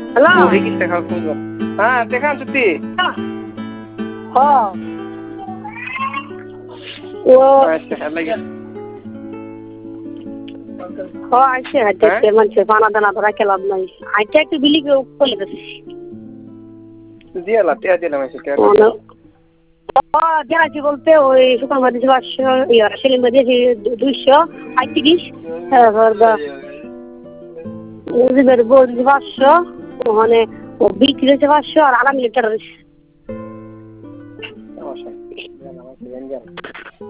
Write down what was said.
hello ওই কি দেখা শুনবো হ্যাঁ দেখান সত্যি হ্যাঁ ও আচ্ছা হ্যাঁ লাগে হ্যাঁ আইসে হাইতে মানুষের পানা দানা ধরা খেলাম নাই হাইতে একটু বিলি করে দিচ্ছি দিয়ে লা টিয়া দিলাম এসে টিয়া দেখাচ্ছি বলতে ওই সুপার মার্কেট 500 সেলিম দিয়েছি 235 মুজিবের বউ 500 ওখানে ও বিক্রি হয়েছে 500 আর আলাম লিটার হয়েছে